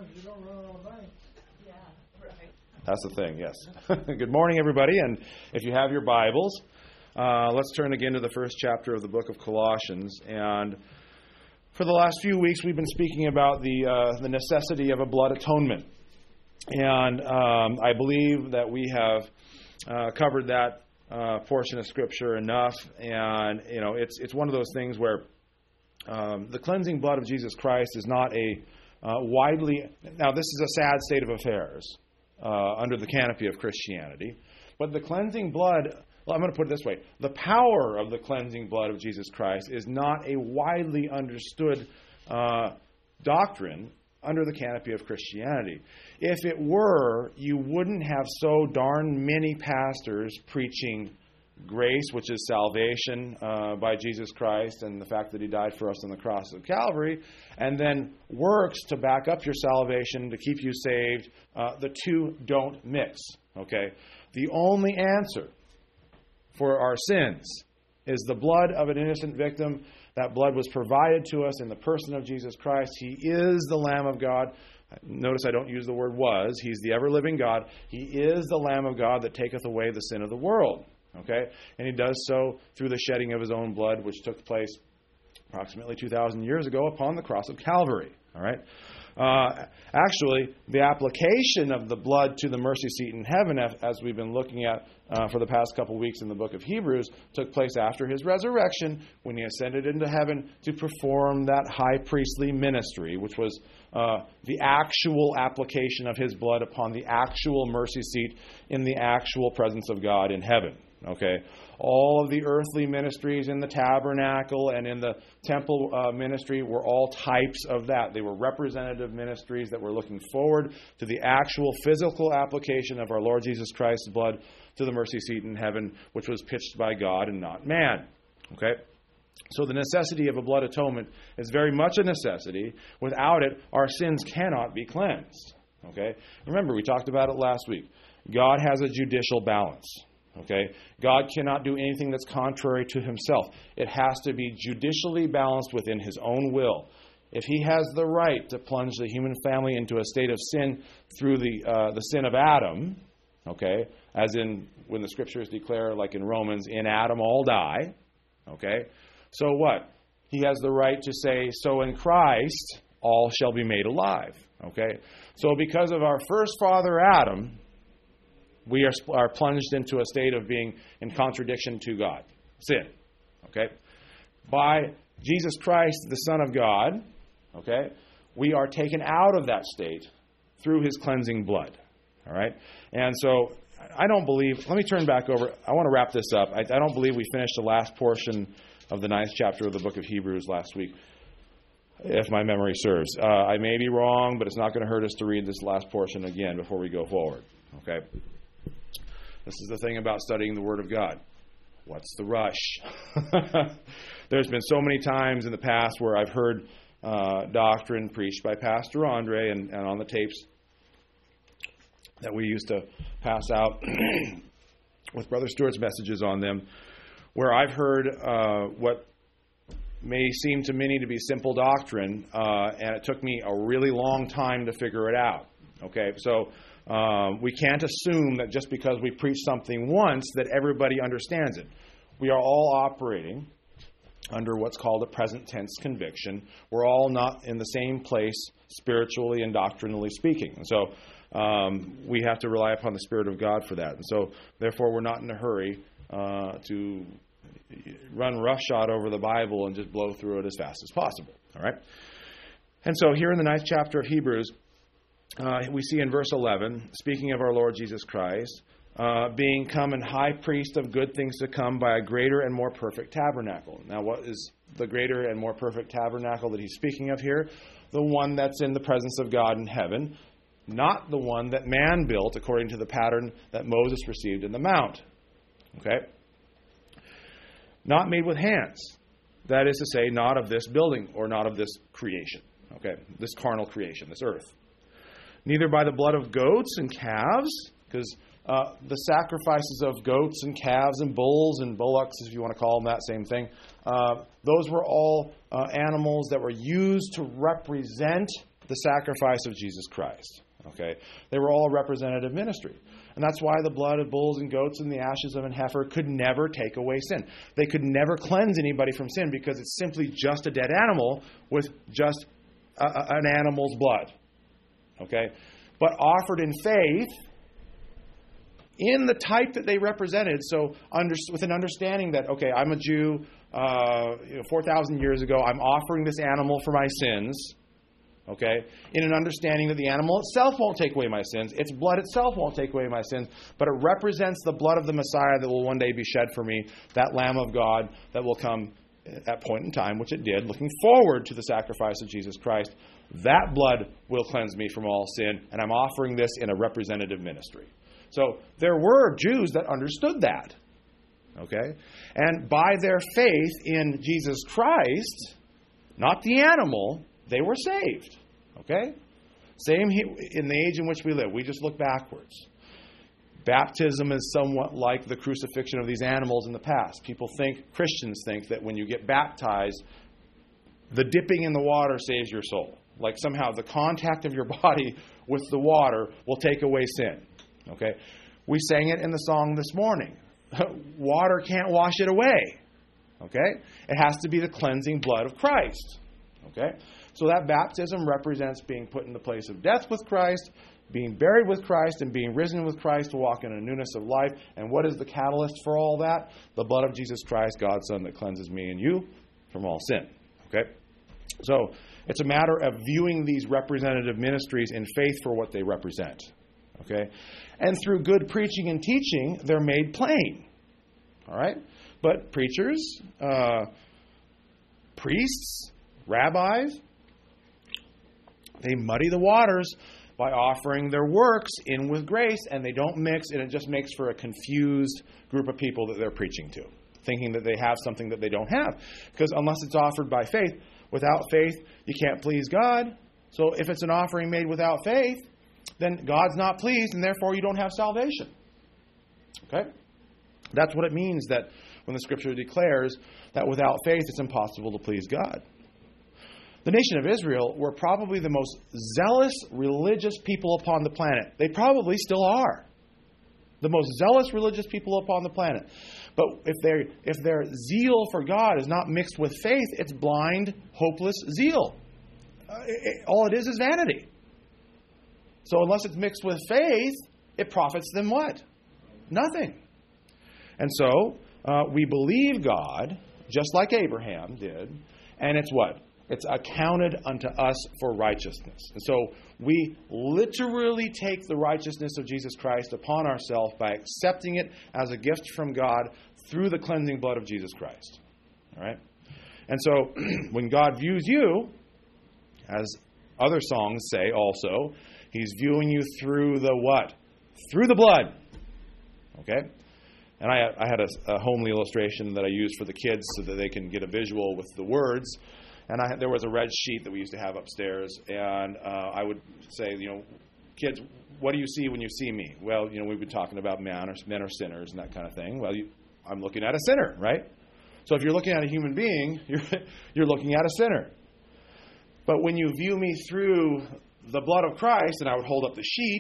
you don't run all night. Yeah, right. That's the thing, yes. Good morning, everybody. And if you have your Bibles, let's turn again to the first chapter of the book of Colossians. And for the last few weeks, we've been speaking about the necessity of a blood atonement. And I believe that we have covered that portion of Scripture enough. And, you know, it's one of those things where the cleansing blood of Jesus Christ is not a widely... Now, this is a sad state of affairs under the canopy of Christianity. But the cleansing blood... Well, I'm going to put it this way. The power of the cleansing blood of Jesus Christ is not a widely understood doctrine under the canopy of Christianity. If it were, you wouldn't have so darn many pastors preaching grace, which is salvation by Jesus Christ and the fact that He died for us on the cross of Calvary, and then works to back up your salvation, to keep you saved. The two don't mix. Okay? The only answer for our sins is the blood of an innocent victim. That blood was provided to us in the person of Jesus Christ. He is the Lamb of God. Notice I don't use the word was. He's the ever-living God. He is the Lamb of God that taketh away the sin of the world. Okay? And He does so through the shedding of His own blood, which took place approximately 2,000 years ago upon the cross of Calvary. All right? Actually, the application of the blood to the mercy seat in heaven, as we've been looking at for the past couple weeks in the book of Hebrews, took place after His resurrection when He ascended into heaven to perform that high priestly ministry, which was the actual application of His blood upon the actual mercy seat in the actual presence of God in heaven. Okay, all of the earthly ministries in the tabernacle and in the temple ministry were all types of that. They were representative ministries that were looking forward to the actual physical application of our Lord Jesus Christ's blood to the mercy seat in heaven, which was pitched by God and not man. Okay, so the necessity of a blood atonement is very much a necessity. Without it, our sins cannot be cleansed. Okay, remember, we talked about it last week. God has a judicial balance. Okay, God cannot do anything that's contrary to Himself. It has to be judicially balanced within His own will. If He has the right to plunge the human family into a state of sin through the sin of Adam, okay, as in when the Scriptures declare, like in Romans, in Adam all die, okay, so what? He has the right to say, so in Christ all shall be made alive, okay? So because of our first father Adam, we are plunged into a state of being in contradiction to God. Sin. Okay? By Jesus Christ, the Son of God, okay, we are taken out of that state through His cleansing blood. All right? And so I don't believe, let me turn back over. I want to wrap this up. I don't believe we finished the last portion of the 9th chapter of the book of Hebrews last week, if my memory serves. I may be wrong, but it's not going to hurt us to read this last portion again before we go forward. Okay? This is the thing about studying the Word of God. What's the rush? There's been so many times in the past where I've heard doctrine preached by Pastor Andre and on the tapes that we used to pass out with Brother Stewart's messages on them, where I've heard what may seem to many to be simple doctrine, and it took me a really long time to figure it out. Okay, so we can't assume that just because we preach something once that everybody understands it. We are all operating under what's called a present tense conviction. We're all not in the same place spiritually and doctrinally speaking. And so we have to rely upon the Spirit of God for that. And so therefore we're not in a hurry to run roughshod over the Bible and just blow through it as fast as possible. All right? And so here in the 9th chapter of Hebrews, we see in verse 11, speaking of our Lord Jesus Christ, being come an high priest of good things to come by a greater and more perfect tabernacle. Now, what is the greater and more perfect tabernacle that he's speaking of here? The one that's in the presence of God in heaven, not the one that man built according to the pattern that Moses received in the mount. Okay? Not made with hands. That is to say, not of this building or not of this creation. Okay? This carnal creation, this earth. Neither by the blood of goats and calves, because the sacrifices of goats and calves and bulls and bullocks, if you want to call them that same thing, those were all animals that were used to represent the sacrifice of Jesus Christ. Okay? They were all a representative ministry. And that's why the blood of bulls and goats and the ashes of an heifer could never take away sin. They could never cleanse anybody from sin because it's simply just a dead animal with just an animal's blood. Okay? But offered in faith, in the type that they represented, so with an understanding that, okay, I'm a Jew, 4,000 years ago, I'm offering this animal for my sins, okay, in an understanding that the animal itself won't take away my sins, its blood itself won't take away my sins, but it represents the blood of the Messiah that will one day be shed for me, that Lamb of God that will come at that point in time, which it did, looking forward to the sacrifice of Jesus Christ. That blood will cleanse me from all sin, and I'm offering this in a representative ministry. So there were Jews that understood that. Okay? And by their faith in Jesus Christ, not the animal, they were saved. Okay? Same in the age in which we live. We just look backwards. Baptism is somewhat like the crucifixion of these animals in the past. Christians think that when you get baptized, the dipping in the water saves your soul. Like somehow the contact of your body with the water will take away sin. Okay? We sang it in the song this morning. Water can't wash it away. Okay? It has to be the cleansing blood of Christ. Okay? So that baptism represents being put in the place of death with Christ, being buried with Christ, and being risen with Christ to walk in a newness of life. And what is the catalyst for all that? The blood of Jesus Christ, God's Son, that cleanses me and you from all sin. Okay? So it's a matter of viewing these representative ministries in faith for what they represent. Okay? And through good preaching and teaching, they're made plain. All right? But preachers, priests, rabbis, they muddy the waters by offering their works in with grace, and they don't mix, and it just makes for a confused group of people that they're preaching to, thinking that they have something that they don't have. Because unless it's offered by faith, without faith, you can't please God. So if it's an offering made without faith, then God's not pleased, and therefore you don't have salvation. Okay? That's what it means that when the Scripture declares that without faith it's impossible to please God. The nation of Israel were probably the most zealous religious people upon the planet. They probably still are. The most zealous religious people upon the planet. But if their zeal for God is not mixed with faith, it's blind, hopeless zeal. All it is vanity. So unless it's mixed with faith, it profits them what? Nothing. And so we believe God, just like Abraham did, and it's what? It's accounted unto us for righteousness. And so we literally take the righteousness of Jesus Christ upon ourselves by accepting it as a gift from God through the cleansing blood of Jesus Christ. All right? And so when God views you, as other songs say also, He's viewing you through the what? Through the blood. Okay? And I had a homely illustration that I used for the kids so that they can get a visual with the words. And there was a red sheet that we used to have upstairs, and I would say, kids, what do you see when you see me? Well, we've been talking about men are sinners and that kind of thing. Well, I'm looking at a sinner, right? So if you're looking at a human being, you're looking at a sinner. But when you view me through the blood of Christ, and I would hold up the sheet,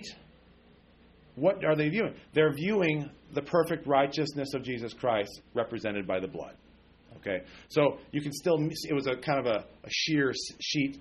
what are they viewing? They're viewing the perfect righteousness of Jesus Christ represented by the blood. Okay, so you can still, it was a kind of a sheer sheet.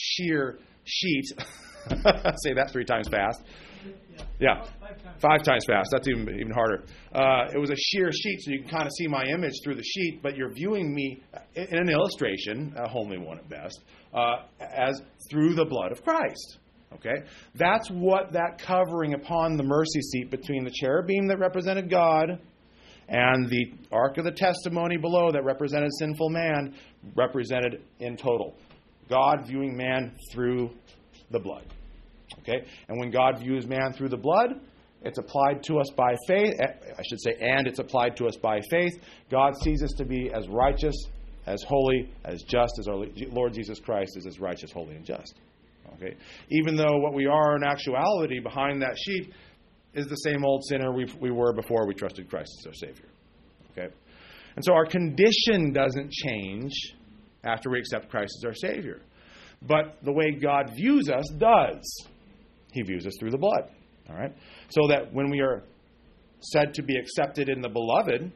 Say that 3 times fast. Yeah, 5 times fast. That's even harder. It was a sheer sheet, so you can kind of see my image through the sheet, but you're viewing me in an illustration, a homely one at best, as through the blood of Christ. Okay, that's what that covering upon the mercy seat between the cherubim that represented God and the Ark of the Testimony below that represented sinful man represented in total. God viewing man through the blood. Okay? And when God views man through the blood, it's applied to us by faith. And it's applied to us by faith. God sees us to be as righteous, as holy, as just as our Lord Jesus Christ is as righteous, holy, and just. Okay? Even though what we are in actuality behind that sheet is the same old sinner we were before we trusted Christ as our Savior. Okay? And so our condition doesn't change after we accept Christ as our Savior. but the way God views us does. He views us through the blood. All right? So that when we are said to be accepted in the beloved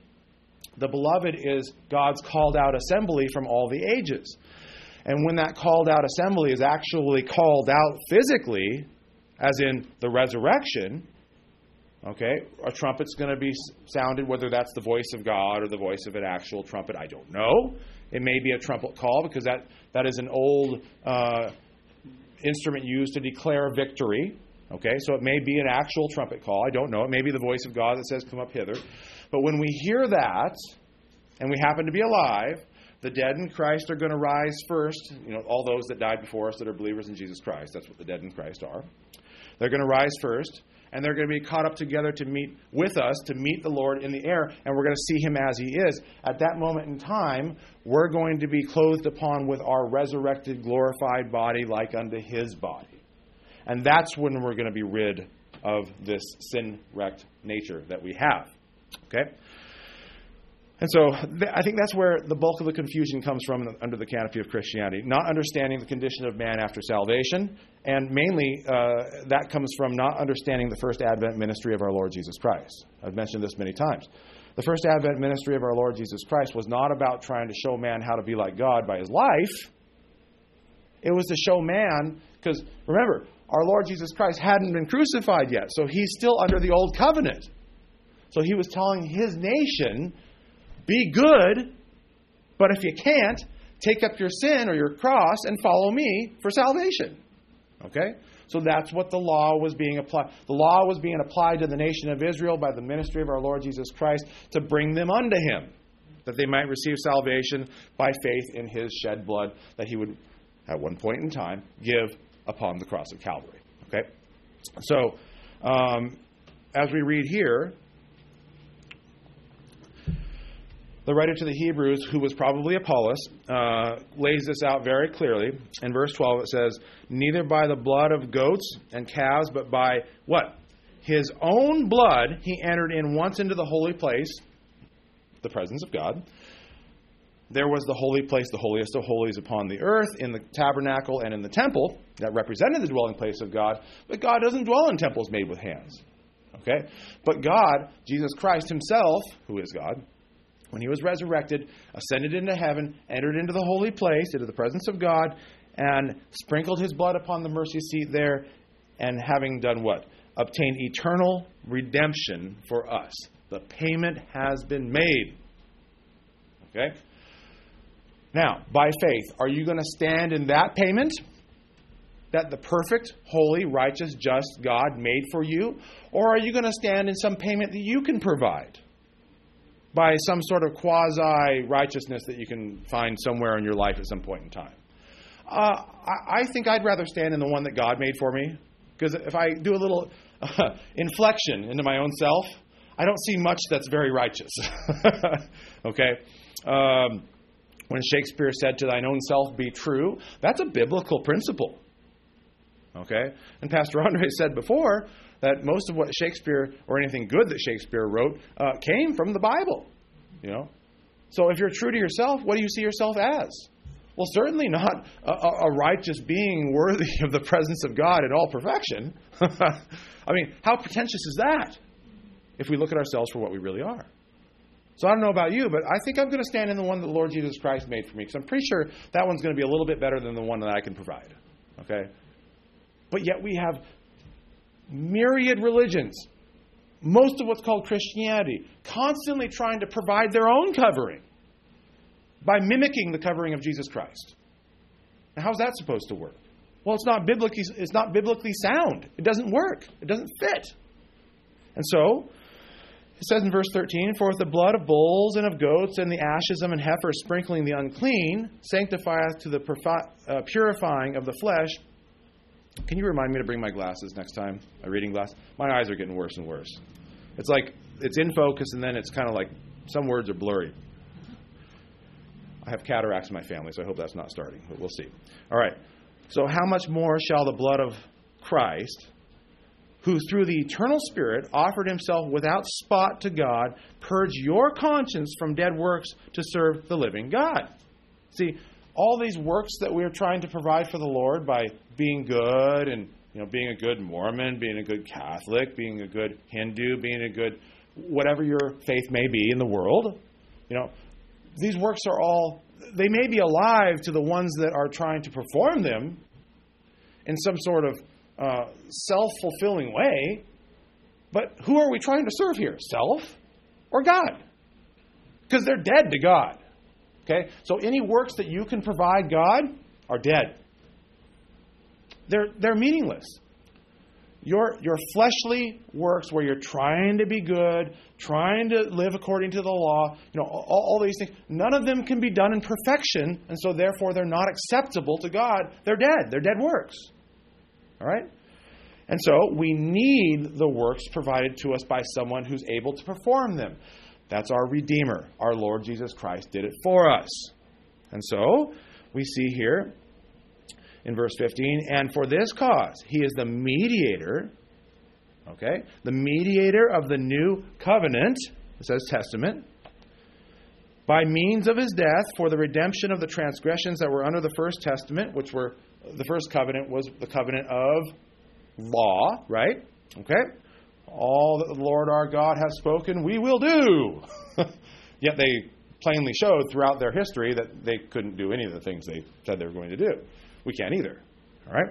is God's called out assembly from all the ages. And when that called out assembly is actually called out physically, as in the resurrection, okay, a trumpet's going to be sounded, whether that's the voice of God or the voice of an actual trumpet, I don't know. It may be a trumpet call because that is an old instrument used to declare victory. Okay, so it may be an actual trumpet call. I don't know. It may be the voice of God that says, come up hither. But when we hear that, and we happen to be alive, the dead in Christ are going to rise first. You know, all those that died before us that are believers in Jesus Christ. That's what the dead in Christ are. They're going to rise first, and they're going to be caught up together to meet with us, to meet the Lord in the air, and we're going to see Him as He is. At that moment in time, we're going to be clothed upon with our resurrected, glorified body like unto His body. And that's when we're going to be rid of this sin-wrecked nature that we have. Okay? And so I think that's where the bulk of the confusion comes from under the canopy of Christianity. Not understanding the condition of man after salvation. And mainly that comes from not understanding the first Advent ministry of our Lord Jesus Christ. I've mentioned this many times. The first Advent ministry of our Lord Jesus Christ was not about trying to show man how to be like God by his life. It was to show man, because remember, our Lord Jesus Christ hadn't been crucified yet, so He's still under the old covenant. So He was telling His nation, be good, but if you can't, take up your sin or your cross and follow me for salvation. Okay? So that's what the law was being applied. The law was being applied to the nation of Israel by the ministry of our Lord Jesus Christ to bring them unto Him, that they might receive salvation by faith in His shed blood that He would, at one point in time, give upon the cross of Calvary. Okay? So, as we read here, the writer to the Hebrews, who was probably Apollos, lays this out very clearly. In verse 12 it says, neither by the blood of goats and calves, but by what? His own blood He entered in once into the holy place, the presence of God. There was the holy place, the holiest of holies upon the earth, in the tabernacle and in the temple that represented the dwelling place of God. But God doesn't dwell in temples made with hands. Okay? But God, Jesus Christ Himself, who is God, when He was resurrected, ascended into heaven, entered into the holy place, into the presence of God, and sprinkled His blood upon the mercy seat there, and having done what? Obtained eternal redemption for us. The payment has been made. Okay? Now, by faith, are you going to stand in that payment that the perfect, holy, righteous, just God made for you? Or are you going to stand in some payment that you can provide by some sort of quasi-righteousness that you can find somewhere in your life at some point in time? I think I'd rather stand in the one that God made for me, because if I do a little inflection into my own self, I don't see much that's very righteous. Okay? When Shakespeare said, to thine own self be true, that's a biblical principle. Okay? And Pastor Andre said before that most of what Shakespeare, or anything good that Shakespeare wrote, came from the Bible. You know? So if you're true to yourself, what do you see yourself as? Well, certainly not a righteous being worthy of the presence of God in all perfection. I mean, how pretentious is that if we look at ourselves for what we really are? So I don't know about you, but I think I'm going to stand in the one that the Lord Jesus Christ made for me, because I'm pretty sure that one's going to be a little bit better than the one that I can provide. Okay? But yet we have myriad religions, most of what's called Christianity, constantly trying to provide their own covering by mimicking the covering of Jesus Christ. Now, how's that supposed to work? Well, it's not biblically sound. It doesn't work. It doesn't fit. And so, it says in verse 13, for if the blood of bulls and of goats and the ashes of an heifer sprinkling the unclean sanctifieth to the purifying of the flesh. Can you remind me to bring my glasses next time? My reading glasses? My eyes are getting worse and worse. It's like it's in focus and then it's kind of like some words are blurry. I have cataracts in my family, so I hope that's not starting, but we'll see. All right. So how much more shall the blood of Christ, who through the eternal Spirit offered Himself without spot to God, purge your conscience from dead works to serve the living God? See, all these works that we're trying to provide for the Lord by being good and being a good Mormon, being a good Catholic, being a good Hindu, being a good whatever your faith may be in the world, these works are all, they may be alive to the ones that are trying to perform them in some sort of self-fulfilling way, but who are we trying to serve here? Self or God? Because they're dead to God. Okay? So any works that you can provide God are dead. They're meaningless. Your fleshly works where you're trying to be good, trying to live according to the law, all these things, none of them can be done in perfection, and so therefore they're not acceptable to God. They're dead. They're dead works. All right? And so we need the works provided to us by someone who's able to perform them. That's our Redeemer. Our Lord Jesus Christ did it for us. And so we see here in verse 15, and for this cause, he is the mediator, the mediator of the new covenant, it says testament, by means of his death for the redemption of the transgressions that were under the first testament, which were, the first covenant was the covenant of law, right? Okay? All that the Lord our God has spoken, we will do. Yet they plainly showed throughout their history that they couldn't do any of the things they said they were going to do. We can't either. All right?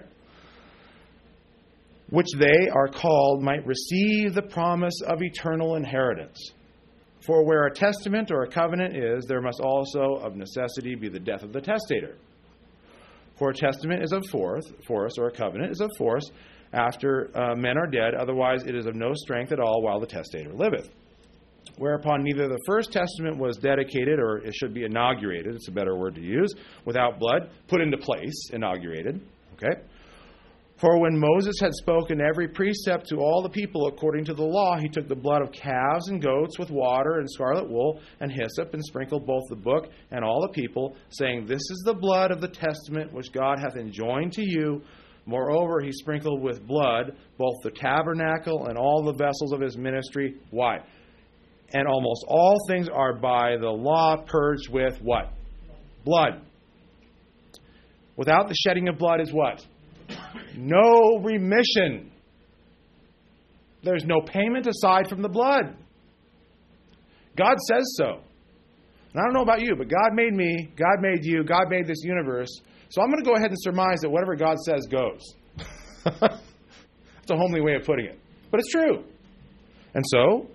Which they are called might receive the promise of eternal inheritance. For where a testament or a covenant is, there must also of necessity be the death of the testator. For a testament is of force, or a covenant is of force, after men are dead, otherwise it is of no strength at all while the testator liveth. Whereupon neither the first testament was dedicated, or it should be inaugurated, it's a better word to use, without blood, put into place, inaugurated. Okay? For when Moses had spoken every precept to all the people according to the law, he took the blood of calves and goats with water and scarlet wool and hyssop, and sprinkled both the book and all the people, saying, This is the blood of the testament which God hath enjoined to you. Moreover, he sprinkled with blood both the tabernacle and all the vessels of his ministry. Why? And almost all things are by the law purged with what? Blood. Without the shedding of blood is what? No remission. There's no payment aside from the blood. God says so. And I don't know about you, but God made me, God made you, God made this universe. So I'm going to go ahead and surmise that whatever God says goes. It's a homely way of putting it. But it's true. And so,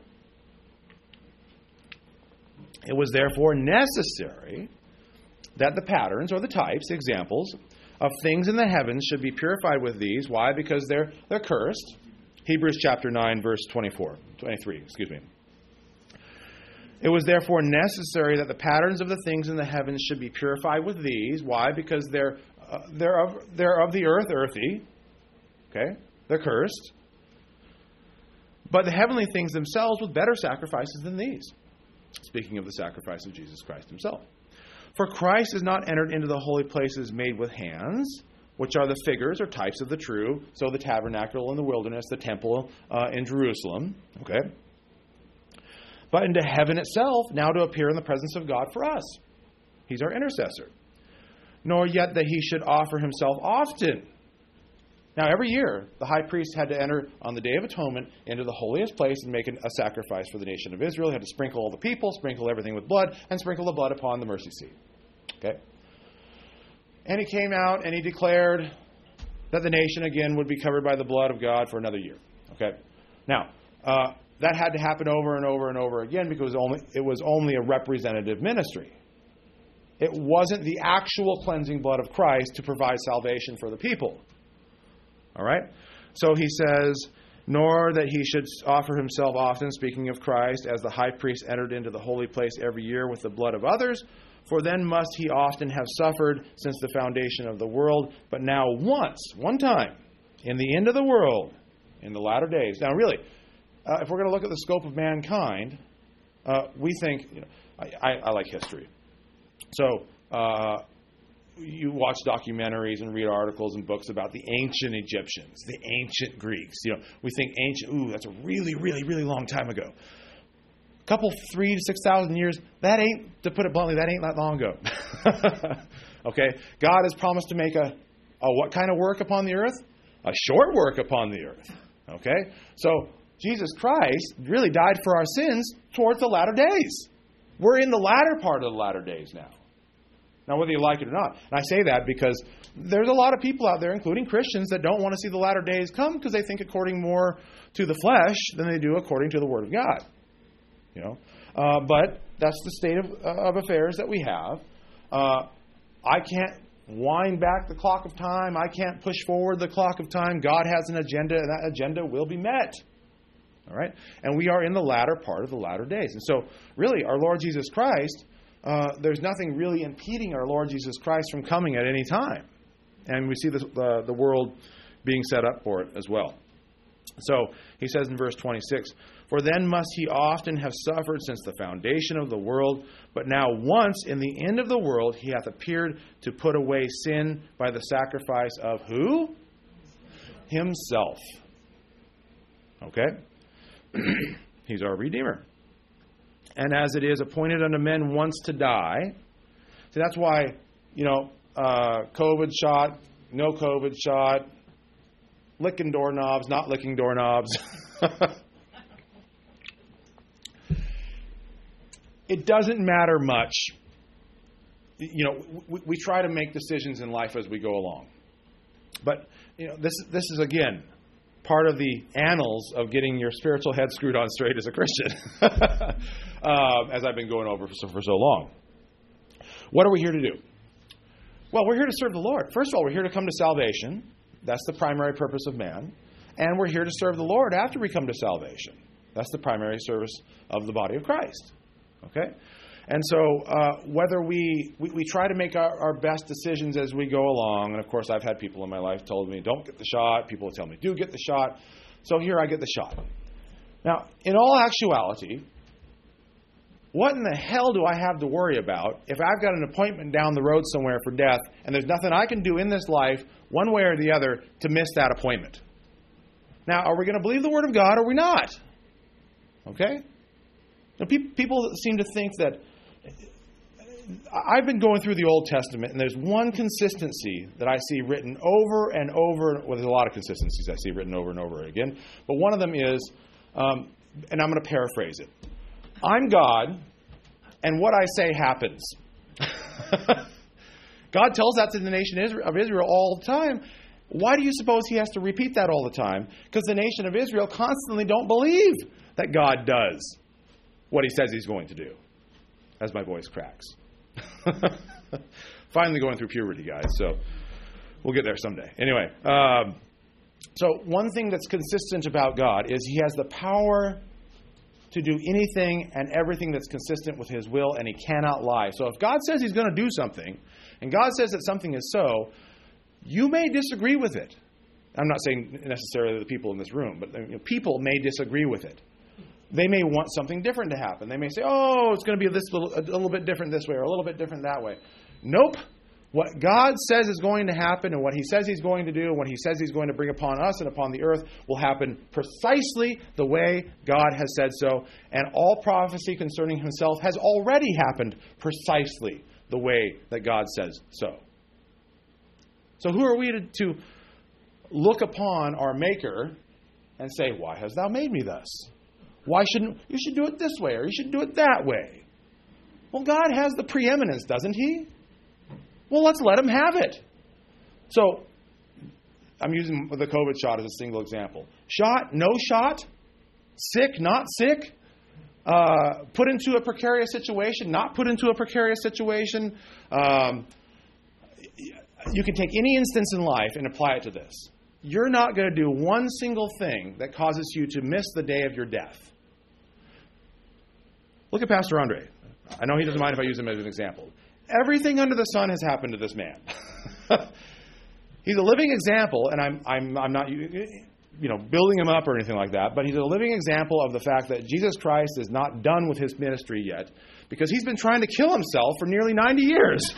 it was therefore necessary that the patterns or the types, examples, of things in the heavens should be purified with these. Why? Because they're cursed. Hebrews chapter 9, verse 23. It was therefore necessary that the patterns of the things in the heavens should be purified with these. Why? Because they're of the earth, earthy. Okay? They're cursed. But the heavenly things themselves with better sacrifices than these. Speaking of the sacrifice of Jesus Christ himself. For Christ is not entered into the holy places made with hands, which are the figures or types of the true. So the tabernacle in the wilderness, the temple in Jerusalem. Okay? But into heaven itself, now to appear in the presence of God for us. He's our intercessor. Nor yet that he should offer himself often. Now, every year, the high priest had to enter on the Day of Atonement into the holiest place and make a sacrifice for the nation of Israel. He had to sprinkle all the people, sprinkle everything with blood, and sprinkle the blood upon the mercy seat. Okay? And he came out and he declared that the nation again would be covered by the blood of God for another year. Okay? Now, that had to happen over and over and over again because it was only a representative ministry. It wasn't the actual cleansing blood of Christ to provide salvation for the people. All right? So he says, nor that he should offer himself often, speaking of Christ, as the high priest entered into the holy place every year with the blood of others, for then must he often have suffered since the foundation of the world, but now one time, in the end of the world, in the latter days. Now really, if we're going to look at the scope of mankind, we think, I like history. So, you watch documentaries and read articles and books about the ancient Egyptians, the ancient Greeks. We think ancient, that's a really, really, really long time ago. A couple, 3,000 to 6,000 years, that ain't, to put it bluntly, that ain't that long ago. Okay? God has promised to make a what kind of work upon the earth? A short work upon the earth. Okay? So Jesus Christ really died for our sins towards the latter days. We're in the latter part of the latter days now. Now, whether you like it or not. And I say that because there's a lot of people out there, including Christians, that don't want to see the latter days come because they think according more to the flesh than they do according to the Word of God. But that's the state of affairs that we have. I can't wind back the clock of time. I can't push forward the clock of time. God has an agenda, and that agenda will be met. All right? And we are in the latter part of the latter days. And so, really, our Lord Jesus Christ, there's nothing really impeding our Lord Jesus Christ from coming at any time. And we see the world being set up for it as well. So, he says in verse 26, "For then must he often have suffered since the foundation of the world, but now once in the end of the world he hath appeared to put away sin by the sacrifice of" who? Himself. Okay? He's our Redeemer. "And as it is appointed unto men once to die." See, that's why, COVID shot, no COVID shot, licking doorknobs, not licking doorknobs. It doesn't matter much. We try to make decisions in life as we go along. But, this is, again, part of the annals of getting your spiritual head screwed on straight as a Christian, as I've been going over for so long. What are we here to do? Well, we're here to serve the Lord. First of all, we're here to come to salvation. That's the primary purpose of man. And we're here to serve the Lord after we come to salvation. That's the primary service of the body of Christ. Okay? And so whether we try to make our best decisions as we go along, and of course I've had people in my life told me, don't get the shot. People tell me, do get the shot. So here I get the shot. Now, in all actuality, what in the hell do I have to worry about if I've got an appointment down the road somewhere for death and there's nothing I can do in this life, one way or the other, to miss that appointment? Now, are we going to believe the Word of God or are we not? Okay? Now, people seem to think that I've been going through the Old Testament, and there's one consistency that I see written over and over. Well, there's a lot of consistencies I see written over and over again. But one of them is, and I'm going to paraphrase it, I'm God, and what I say happens. God tells that to the nation of Israel all the time. Why do you suppose he has to repeat that all the time? Because the nation of Israel constantly don't believe that God does what he says he's going to do. As my voice cracks. Finally going through puberty, guys, so we'll get there someday. Anyway, so one thing that's consistent about God is he has the power to do anything and everything that's consistent with his will, and he cannot lie. So if God says he's going to do something, and God says that something is so, you may disagree with it. I'm not saying necessarily the people in this room, but people may disagree with it. They may want something different to happen. They may say, oh, it's going to be a little bit different this way or a little bit different that way. Nope. What God says is going to happen and what he says he's going to do and what he says he's going to bring upon us and upon the earth will happen precisely the way God has said so. And all prophecy concerning himself has already happened precisely the way that God says so. So who are we to look upon our Maker and say, why hast thou made me thus? Why shouldn't you should do it this way or you should do it that way? Well, God has the preeminence, doesn't he? Well, let's let him have it. So, I'm using the COVID shot as a single example. Shot, no shot, sick, not sick, put into a precarious situation, not put into a precarious situation. You can take any instance in life and apply it to this. You're not going to do one single thing that causes you to miss the day of your death. Look at Pastor Andre. I know he doesn't mind if I use him as an example. Everything under the sun has happened to this man. He's a living example, and I'm not building him up or anything like that, but he's a living example of the fact that Jesus Christ is not done with his ministry yet because he's been trying to kill himself for nearly 90 years.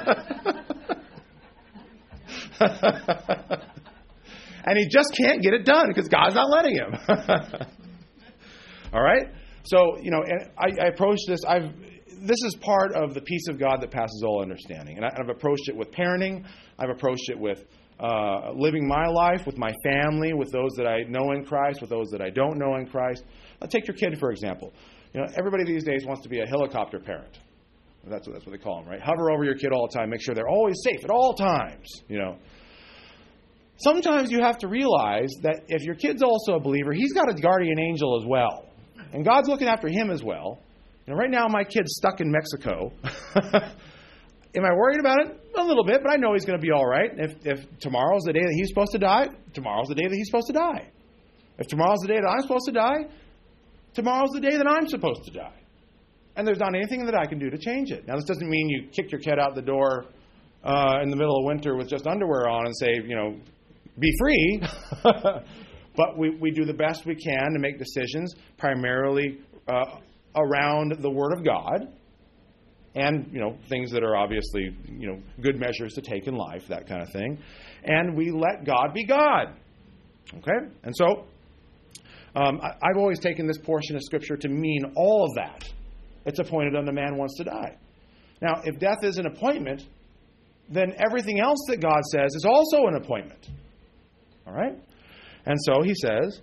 And he just can't get it done because God's not letting him. All right? So, and I approach this. this is part of the peace of God that passes all understanding. And I've approached it with parenting. I've approached it with living my life, with my family, with those that I know in Christ, with those that I don't know in Christ. Take your kid, for example. Everybody these days wants to be a helicopter parent. That's what they call them, right? Hover over your kid all the time. Make sure they're always safe at all times, Sometimes you have to realize that if your kid's also a believer, he's got a guardian angel as well. And God's looking after him as well. Right now, my kid's stuck in Mexico. Am I worried about it? A little bit, but I know he's going to be all right. If tomorrow's the day that he's supposed to die, tomorrow's the day that he's supposed to die. If tomorrow's the day that I'm supposed to die, tomorrow's the day that I'm supposed to die. And there's not anything that I can do to change it. Now, this doesn't mean you kick your kid out the door in the middle of winter with just underwear on and say, be free. But we do the best we can to make decisions primarily around the Word of God and, things that are obviously, good measures to take in life, that kind of thing. And we let God be God. Okay? And so I've always taken this portion of Scripture to mean all of that. It's appointed unto man once to die. Now, if death is an appointment, then everything else that God says is also an appointment. All right? And so he says,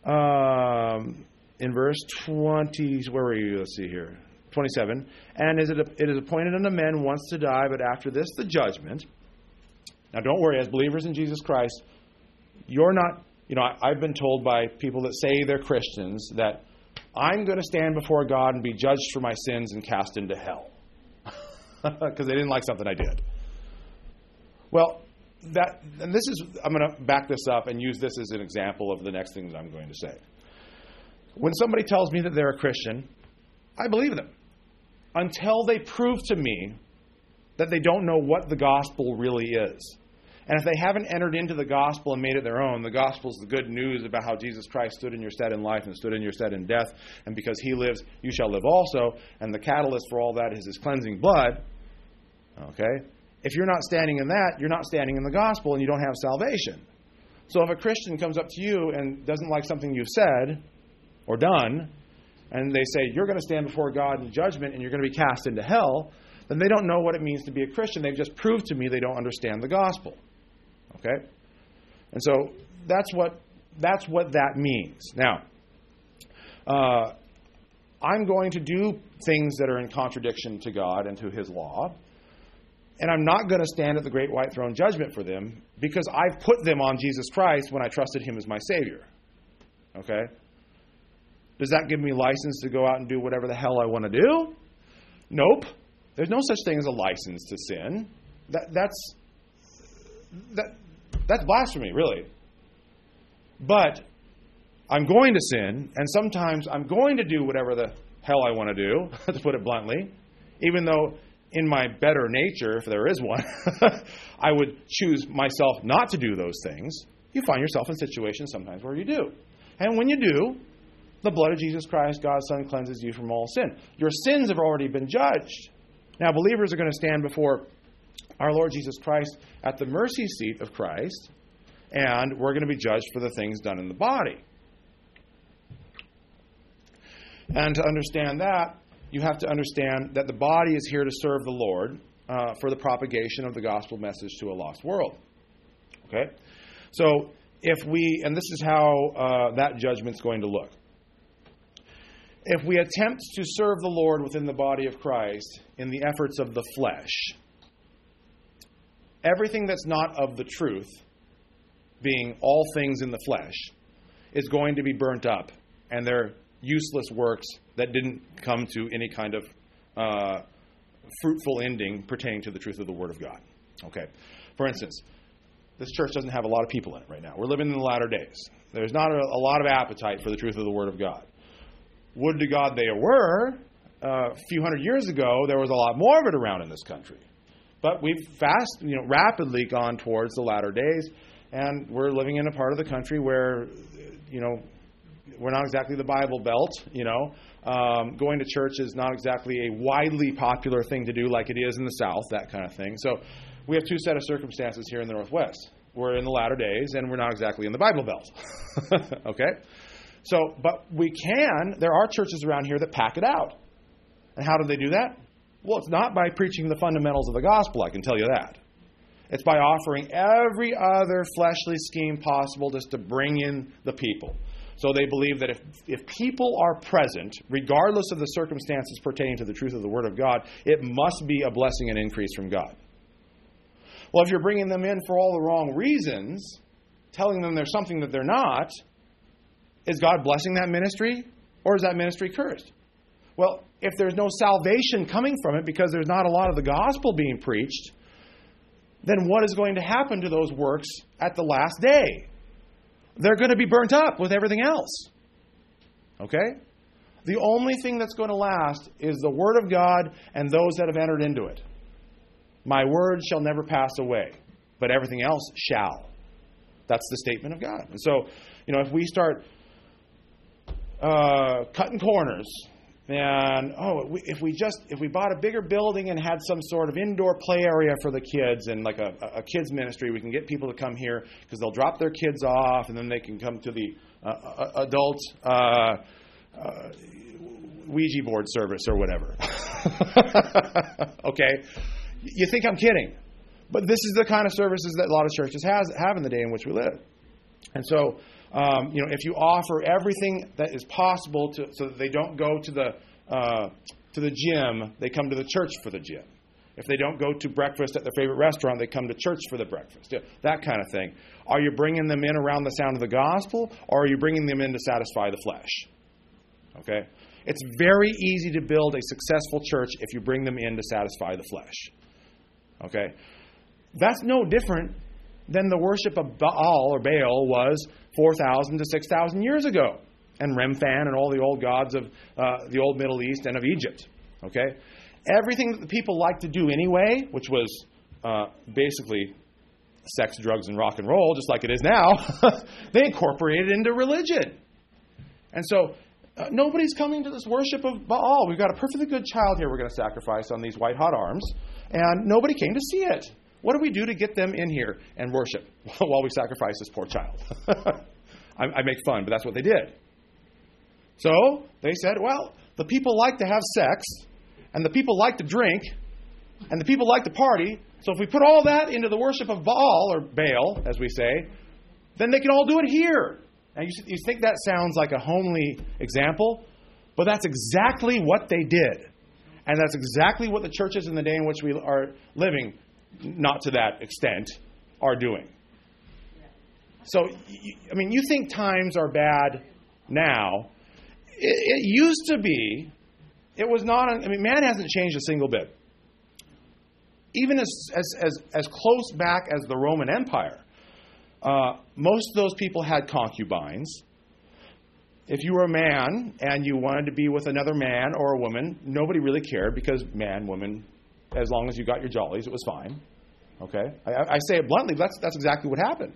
in verse 20, where were you? Let's see here. 27. And it is appointed unto men once to die, but after this the judgment. Now don't worry, as believers in Jesus Christ, you're not, I've been told by people that say they're Christians that I'm going to stand before God and be judged for my sins and cast into hell. Because they didn't like something I did. Well, I'm going to back this up and use this as an example of the next thing that I'm going to say. When somebody tells me that they're a Christian, I believe them until they prove to me that they don't know what the gospel really is. And if they haven't entered into the gospel and made it their own, the gospel is the good news about how Jesus Christ stood in your stead in life and stood in your stead in death, and because he lives, you shall live also, and the catalyst for all that is his cleansing blood. Okay? If you're not standing in that, you're not standing in the gospel and you don't have salvation. So if a Christian comes up to you and doesn't like something you've said or done, and they say, you're going to stand before God in judgment and you're going to be cast into hell, then they don't know what it means to be a Christian. They've just proved to me they don't understand the gospel. Okay? And so that's what that means. Now, I'm going to do things that are in contradiction to God and to his law. And I'm not going to stand at the great white throne judgment for them because I've put them on Jesus Christ when I trusted him as my Savior. Okay? Does that give me license to go out and do whatever the hell I want to do? Nope. There's no such thing as a license to sin. That's blasphemy, really. But I'm going to sin, and sometimes I'm going to do whatever the hell I want to do, to put it bluntly, even though in my better nature, if there is one, I would choose myself not to do those things. You find yourself in situations sometimes where you do. And when you do, the blood of Jesus Christ, God's Son, cleanses you from all sin. Your sins have already been judged. Now, believers are going to stand before our Lord Jesus Christ at the mercy seat of Christ, and we're going to be judged for the things done in the body. And to understand that, you have to understand that the body is here to serve the Lord for the propagation of the gospel message to a lost world. Okay? So, and this is how that judgment's going to look. If we attempt to serve the Lord within the body of Christ in the efforts of the flesh, everything that's not of the truth, being all things in the flesh, is going to be burnt up, and they're useless works that didn't come to any kind of fruitful ending pertaining to the truth of the Word of God. Okay. For instance, this church doesn't have a lot of people in it right now. We're living in the latter days. There's not a lot of appetite for the truth of the Word of God. Would to God they were. A few hundred years ago, there was a lot more of it around in this country. But we've rapidly gone towards the latter days, and we're living in a part of the country where, we're not exactly the Bible Belt, Going to church is not exactly a widely popular thing to do like it is in the South, that kind of thing. So we have two set of circumstances here in the Northwest. We're in the latter days, and we're not exactly in the Bible Belt. Okay? So, but there are churches around here that pack it out. And how do they do that? Well, it's not by preaching the fundamentals of the gospel, I can tell you that. It's by offering every other fleshly scheme possible just to bring in the people. So they believe that if people are present, regardless of the circumstances pertaining to the truth of the Word of God, it must be a blessing and increase from God. Well, if you're bringing them in for all the wrong reasons, telling them there's something that they're not, is God blessing that ministry, or is that ministry cursed? Well, if there's no salvation coming from it because there's not a lot of the gospel being preached, then what is going to happen to those works at the last day? They're going to be burnt up with everything else. Okay? The only thing that's going to last is the Word of God and those that have entered into it. My word shall never pass away, but everything else shall. That's the statement of God. And so, if we start cutting corners, and if we bought a bigger building and had some sort of indoor play area for the kids and like a kids ministry, we can get people to come here because they'll drop their kids off and then they can come to the adult Ouija board service or whatever. Okay, you think I'm kidding, but this is the kind of services that a lot of churches have in the day in which we live. And so, if you offer everything that is possible so that they don't go to the gym, they come to the church for the gym. If they don't go to breakfast at their favorite restaurant, they come to church for the breakfast. That kind of thing. Are you bringing them in around the sound of the gospel, or are you bringing them in to satisfy the flesh? Okay? It's very easy to build a successful church if you bring them in to satisfy the flesh. Okay? That's no different than the worship of Baal or Baal was 4,000 to 6,000 years ago. And Remphan and all the old gods of the old Middle East and of Egypt. Okay? Everything that the people liked to do anyway, which was basically sex, drugs, and rock and roll, just like it is now, they incorporated into religion. And so nobody's coming to this worship of Baal. We've got a perfectly good child here we're going to sacrifice on these white hot arms. And nobody came to see it. What do we do to get them in here and worship while we sacrifice this poor child? I make fun, but that's what they did. So they said, well, the people like to have sex, and the people like to drink, and the people like to party. So if we put all that into the worship of Baal, or Baal, as we say, then they can all do it here. Now you think that sounds like a homely example, but that's exactly what they did. And that's exactly what the churches in the day in which we are living, not to that extent, are doing. So, you think times are bad now. It used to be, it was not, man hasn't changed a single bit. Even as close back as the Roman Empire, most of those people had concubines. If you were a man and you wanted to be with another man or a woman, nobody really cared because man, woman, as long as you got your jollies, it was fine. Okay? I say it bluntly, but that's exactly what happened.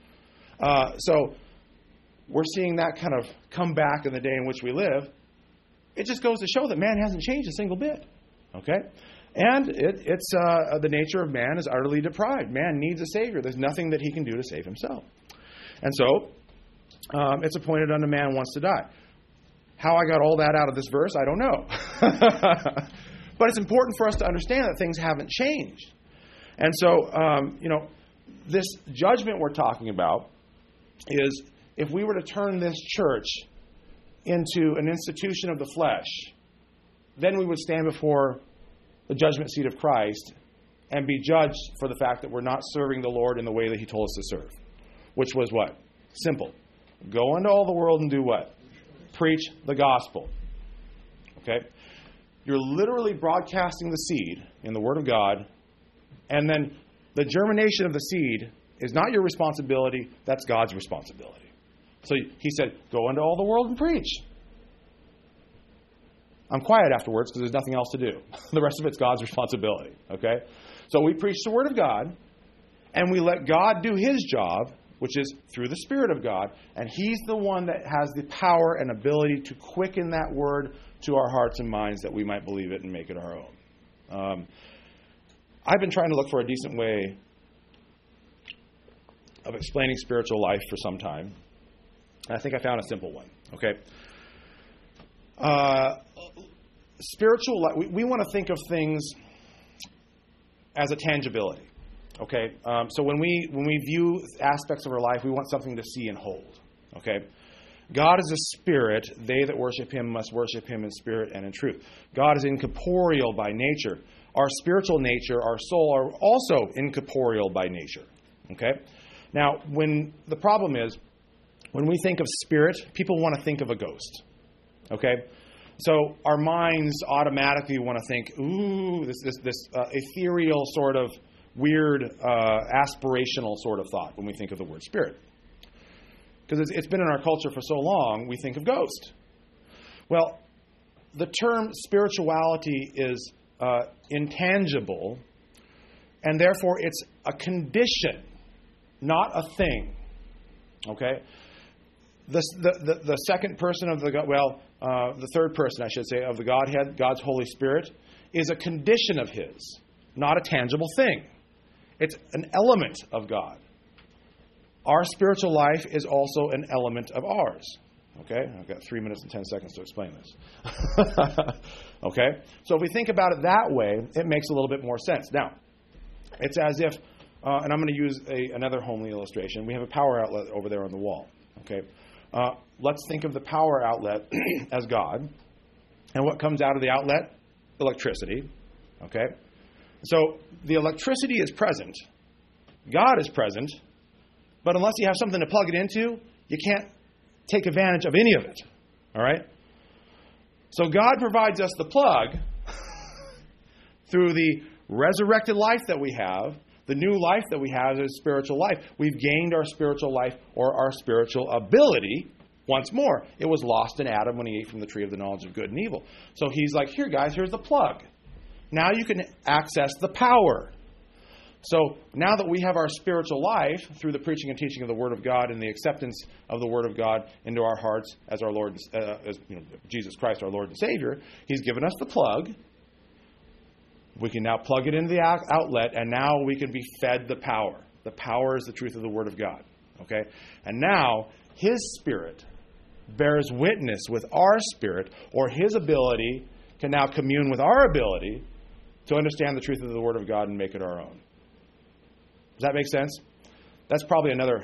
So we're seeing that kind of come back in the day in which we live. It just goes to show that man hasn't changed a single bit. Okay? And it's the nature of man is utterly deprived. Man needs a Savior. There's nothing that he can do to save himself. And so, it's appointed unto man once to die. How I got all that out of this verse, I don't know. But it's important for us to understand that things haven't changed. And so, this judgment we're talking about is if we were to turn this church into an institution of the flesh, then we would stand before the judgment seat of Christ and be judged for the fact that we're not serving the Lord in the way that He told us to serve. Which was what? Simple. Go into all the world and do what? Preach the gospel. Okay? You're literally broadcasting the seed in the Word of God, and then the germination of the seed is not your responsibility, that's God's responsibility. So He said, go into all the world and preach. I'm quiet afterwards because there's nothing else to do. The rest of it's God's responsibility. Okay? So we preach the Word of God, and we let God do His job, which is through the Spirit of God, and He's the one that has the power and ability to quicken that Word to our hearts and minds that we might believe it and make it our own. I've been trying to look for a decent way of explaining spiritual life for some time, and I think I found a simple one. Okay? spiritual life, we want to think of things as a tangibility. Okay? So when we view aspects of our life, we want something to see and hold. Okay? God is a spirit. They that worship him must worship him in spirit and in truth. God is incorporeal by nature. Our spiritual nature, our soul, are also incorporeal by nature. Okay? Now, the problem is, when we think of spirit, people want to think of a ghost. Okay? So our minds automatically want to think, ooh, this ethereal sort of weird, aspirational sort of thought when we think of the word spirit. Because it's been in our culture for so long, we think of ghost. Well, the term spirituality is intangible, and therefore it's a condition, not a thing. Okay? The second person of the third person, I should say, of the Godhead, God's Holy Spirit, is a condition of his, not a tangible thing. It's an element of God. Our spiritual life is also an element of ours. Okay? I've got 3 minutes and 10 seconds to explain this. Okay? So if we think about it that way, it makes a little bit more sense. Now, it's as if, and I'm going to use another homely illustration. We have a power outlet over there on the wall. Okay? Let's think of the power outlet as God. And what comes out of the outlet? Electricity. Okay? So the electricity is present. God is present. But unless you have something to plug it into, you can't take advantage of any of it. All right? So God provides us the plug through the resurrected life that we have. The new life that we have is spiritual life. We've gained our spiritual life or our spiritual ability once more. It was lost in Adam when he ate from the tree of the knowledge of good and evil. So he's like, here guys, here's the plug. Now you can access the power. So now that we have our spiritual life through the preaching and teaching of the Word of God and the acceptance of the Word of God into our hearts as our Lord, Jesus Christ, our Lord and Savior, he's given us the plug. We can now plug it into the outlet, and now we can be fed the power. The power is the truth of the Word of God. Okay? And now, his Spirit bears witness with our spirit, or his ability can now commune with our ability to understand the truth of the Word of God and make it our own. Does that make sense? That's probably another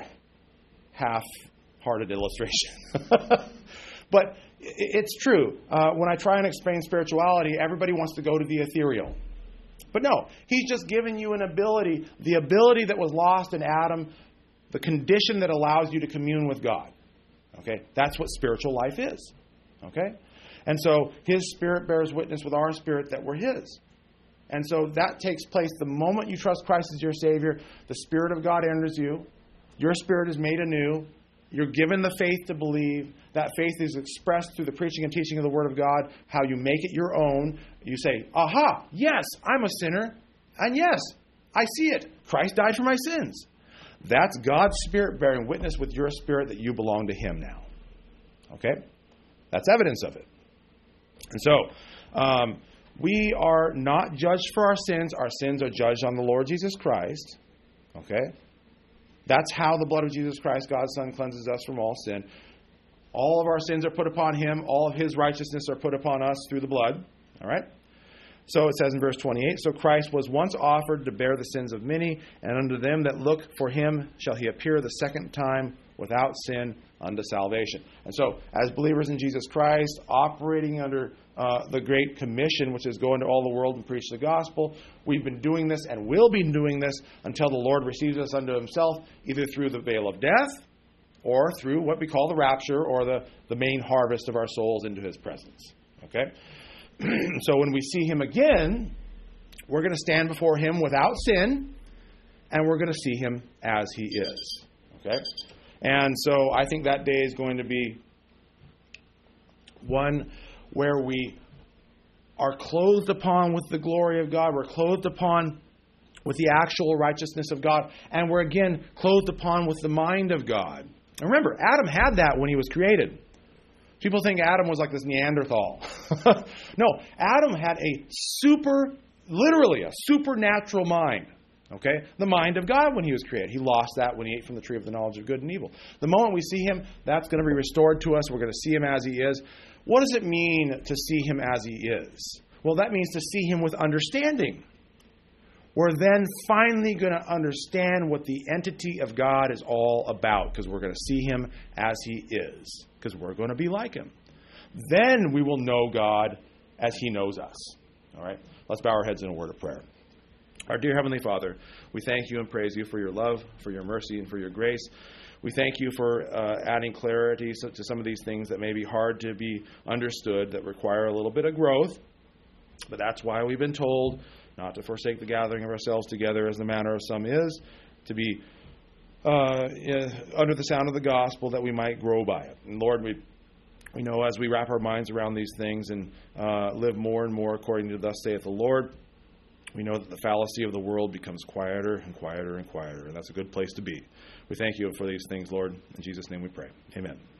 half-hearted illustration. But it's true. When I try and explain spirituality, everybody wants to go to the ethereal. But no, he's just given you an ability, the ability that was lost in Adam, the condition that allows you to commune with God. Okay? That's what spiritual life is. Okay? And so his Spirit bears witness with our spirit that we're his. And so that takes place the moment you trust Christ as your Savior. The Spirit of God enters you. Your spirit is made anew. You're given the faith to believe. That faith is expressed through the preaching and teaching of the Word of God, how you make it your own. You say, aha, yes, I'm a sinner. And yes, I see it. Christ died for my sins. That's God's Spirit bearing witness with your spirit that you belong to him now. Okay? That's evidence of it. And so, we are not judged for our sins. Our sins are judged on the Lord Jesus Christ. Okay? That's how the blood of Jesus Christ, God's Son, cleanses us from all sin. All of our sins are put upon him. All of his righteousness are put upon us through the blood. All right? So it says in verse 28, so Christ was once offered to bear the sins of many, and unto them that look for him shall he appear the second time without sin unto salvation. And so, as believers in Jesus Christ, operating under the Great Commission, which is go into all the world and preach the gospel, we've been doing this and will be doing this until the Lord receives us unto himself, either through the veil of death or through what we call the rapture, or the main harvest of our souls into his presence. Okay? So when we see him again, we're going to stand before him without sin, and we're going to see him as he is. Okay? And so I think that day is going to be one where we are clothed upon with the glory of God. We're clothed upon with the actual righteousness of God. And we're again clothed upon with the mind of God. And remember, Adam had that when he was created. People think Adam was like this Neanderthal. No, Adam had literally a supernatural mind. Okay? The mind of God when he was created. He lost that when he ate from the tree of the knowledge of good and evil. The moment we see him, that's going to be restored to us. We're going to see him as he is. What does it mean to see him as he is? Well, that means to see him with understanding. We're then finally going to understand what the entity of God is all about, because we're going to see him as he is, because we're going to be like him. Then we will know God as he knows us. All right? Let's bow our heads in a word of prayer. Our dear Heavenly Father, we thank you and praise you for your love, for your mercy, and for your grace. We thank you for adding clarity to some of these things that may be hard to be understood, that require a little bit of growth. But that's why we've been told not to forsake the gathering of ourselves together as the manner of some is, to be under the sound of the gospel, that we might grow by it. And Lord, we know as we wrap our minds around these things and live more and more according to thus saith the Lord, we know that the fallacy of the world becomes quieter and quieter and quieter, and that's a good place to be. We thank you for these things, Lord. In Jesus' name we pray. Amen.